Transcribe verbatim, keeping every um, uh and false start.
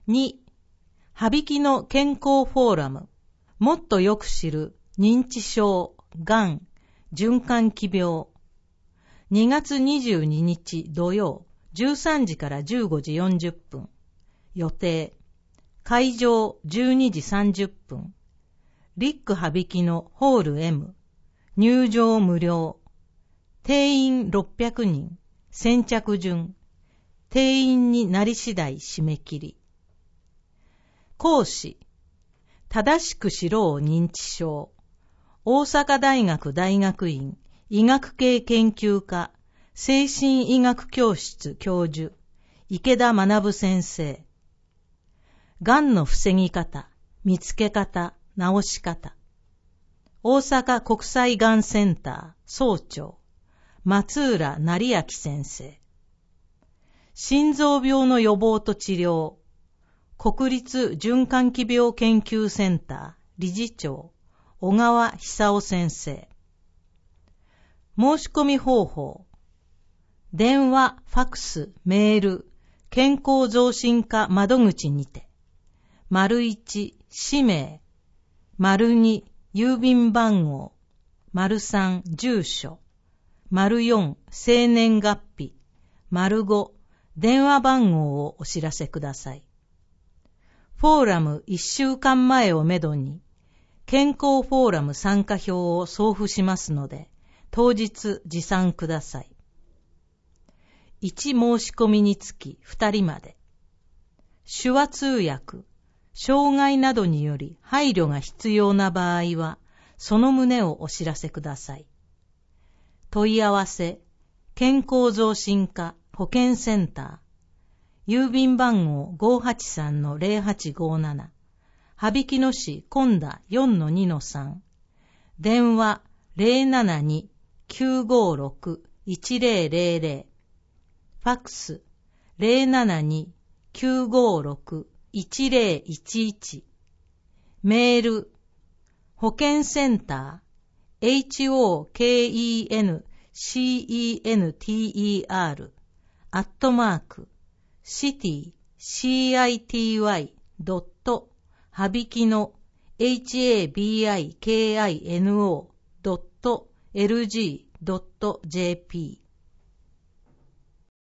に、羽曳の健康フォーラム、もっとよく知る認知症、がん、循環器病。にがつにじゅうににち土曜、じゅうさんじからじゅうごじよんじゅっぷん。予定。会場じゅうにじさんじゅっぷん。リック羽曳のホール エム。入場無料。定員ろっぴゃくにん。先着順。定員になり次第締め切り。講師。正しく知ろう認知症。大阪大学大学院医学系研究科精神医学教室教授池田学先生。がんの防ぎ方、見つけ方、治し方。大阪国際がんセンター総長松浦成明先生。心臓病の予防と治療。国立循環器病研究センター理事長小川久夫先生。申し込み方法。電話、ファクス、メール、健康増進課窓口にて。丸一、氏名。丸二、郵便番号。丸三、住所。丸四、生年月日。丸五、電話番号をお知らせください。フォーラムいっしゅうかんまえをめどに、健康フォーラム参加票を送付しますので、当日持参ください。いち申し込みにつきふたりまで。手話通訳、障害などにより配慮が必要な場合は、その旨をお知らせください。問い合わせ、健康増進課保健センター、郵便番号 ごーはちさんのぜろはちごーなな、羽曳野市今田 よんのにのさん、電話 ゼロななに きゅうごろく いちゼロゼロゼロ、ファックス ゼロななに きゅうごろく いちゼロいちいち、メール、保健センター エイチオーケーイーエヌシーイーエヌティーイーアール アットマークシティ シーアイティーワイ ドット羽曳の エイチエービーアイケーアイエヌオー ドットエルジー ドットジェーピー